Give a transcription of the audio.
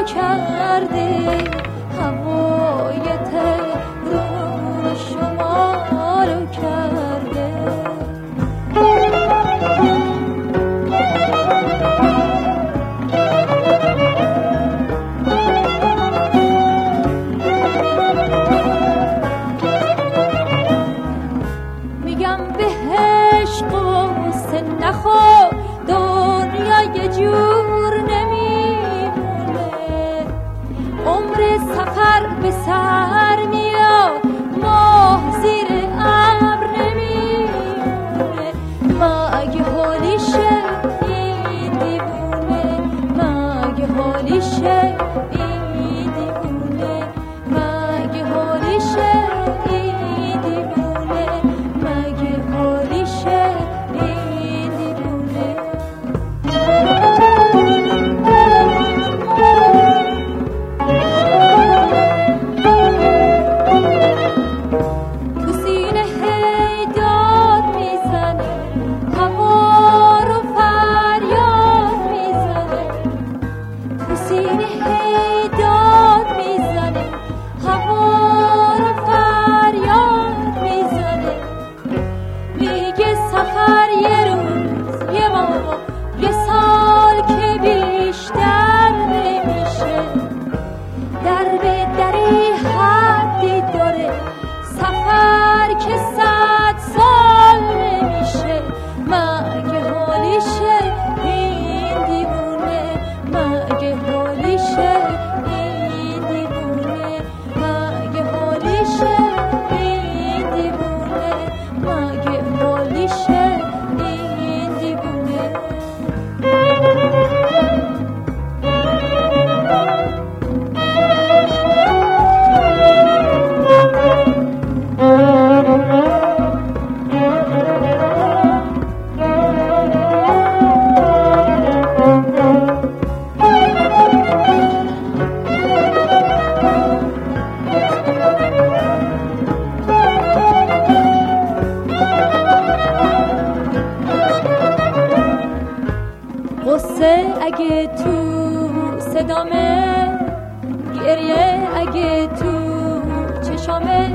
کرده، هوای تهران شما رو کرده. میگم بهش قصه نخور، دنیا یه جور نمیمونه، عمر سفر به سر میاد، ماه زیر ابر نمیمونه. مگه حالیشه این دیوونه، مگه حالیشه این دیوونه، مگه حالیشه این دیوونه، مگه حالیشه این دیوونه. تو سینه هی داد میزنه، هوا رو فریاد میزنه، تو سینه هی داد میزنه، هوا رو فریاد میزنه. میگه سفر یه روز، یه ماه، یه سال که بیشتر نمیشه، در به دری حدی داره، سفر که 100 سال نمیشه. مگه حالیشه این دیوونه، مگه حالیشه این دیوونه، مگه حالیشه این دیوونه، مگه حالیشه این دیوونه. قصه اگه تو صدامه، گریه اگه تو چشامه،